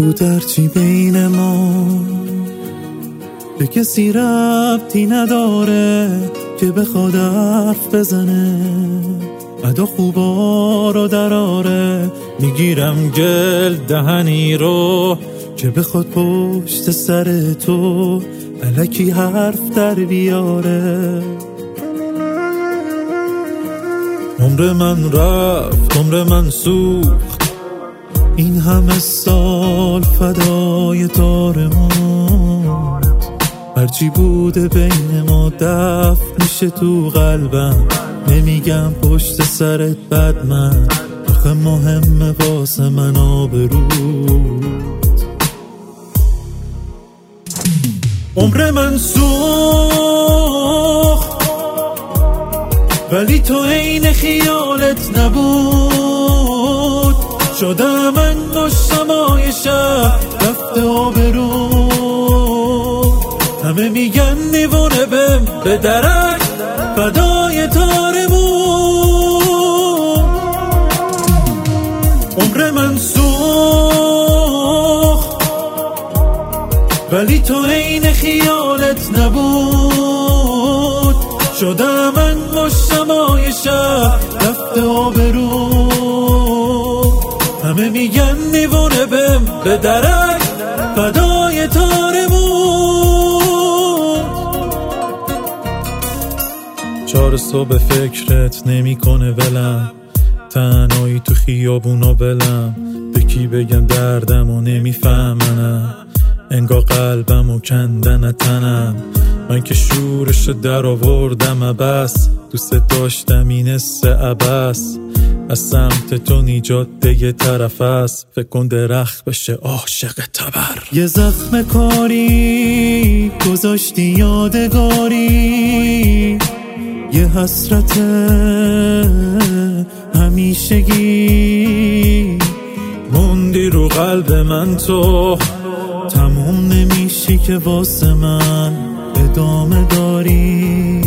بود هرچی بین ما به کسی ربطی نداره که بخواد حرف بزنه، ادا خوبا رو دراره. میگیرم گل دهنی رو که بخواد پشت سر تو الکی حرف در بیاره. عمر من رفت، عمر من سوخت، این همه سال فدای تارمون. هرچی بوده بین ما دفن میشه تو قلبم، نمیگم پشت سرت بد من، آخه مهمه واسه من آبروت. عمر من سوخت ولی تو عین خیالت نبود، شدم من مشتمای شب رفته آبرو. همه میگن دیوونه بهم به درک فدای تارمون. عمر من سوخت ولی تو عین خیالت نبود، شدم من مشتمای شب رفته آبرو. همه میگن دیوونه بهم به درک فدای تارمون. 4 صبح فکرت نمیکنه ولم، تنهایی تو خیابونا ولم، به کی بگم دردمو نمیفهمنم، انگار قلبمو کندن تنم. من که شورش در آوردم بس، دوست داشتم این حس عبس، از سمت تو نیجات یه طرف است، فکر کن درخت بشه عاشق تبر. یه زخم کاری گذاشتی یادگاری، یه حسرت همیشگی موندی رو قلب من، تو تموم نمیشی که واسه من ادامه داری.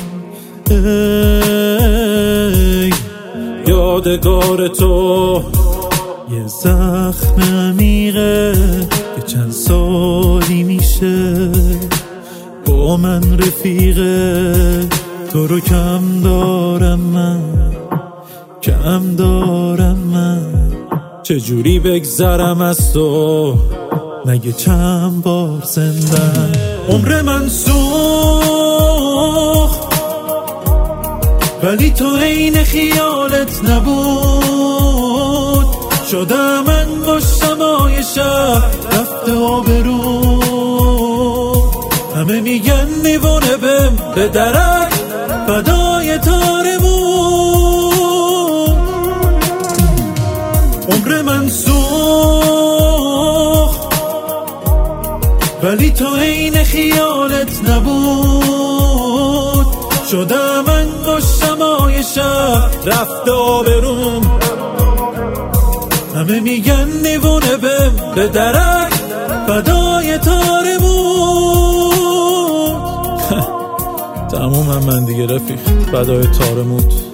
ای یادگار تو یه زخم عمیقه که چند سالی میشه با من رفیقه. تو رو کم دارم من، کم دارم من، چجوری بگذرم از تو مگه چند بار زندم. عمر من سوخت ولی تو عین خیالت نبود، شدم من مشتمای شب رفته آبرو. همه میگن دیوونه بهم به درک فدای تارمون. عمر من سوخت ولی تو عین خیالت نبود، شدم من مشتمای شب رفته آبروم. همه میگن دیوونه بهم به درک فدای تارمون. تموم من دیگه رفیق، فدای تارموت.